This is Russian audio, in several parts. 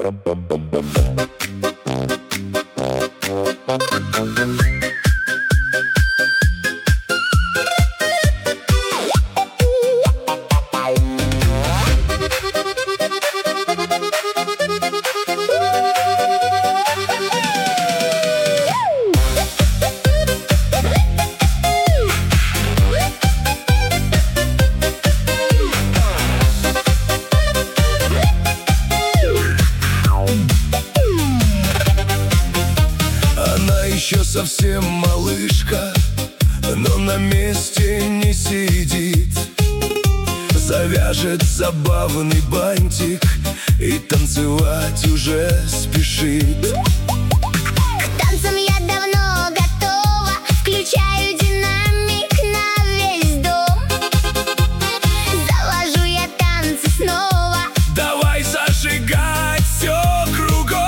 Еще совсем малышка, но на месте не сидит. Завяжет забавный бантик и танцевать уже спешит. К танцам я давно готова, включаю динамик на весь дом. Завожу я танцы снова. Давай зажигать все кругом.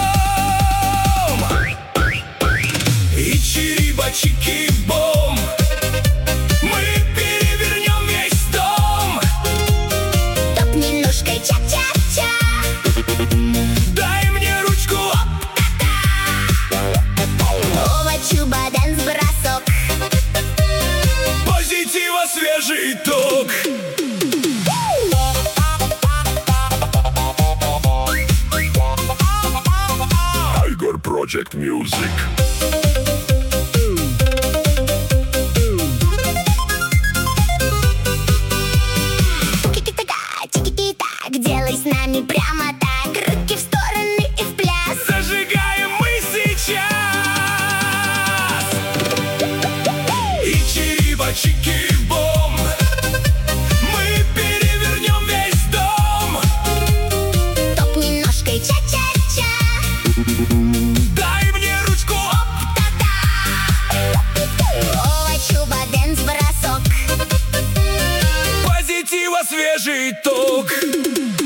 И чириба-чики-бом, мы перевернем весь дом. Топни ножкой ча-ча-ча. Дай мне ручку, Ова-чуба, дэнс-бросок. позитива свежий ток. Tiger Project Music. Делай с нами прямо так. Руки в стороны и в пляс. Зажигаем мы сейчас. И чириба-чики-бом, мы перевернем весь дом. Топни ножкой ча-ча-ча. Дай мне ручку, Ова-чуба, дэнс-бросок. позитива свежий ток.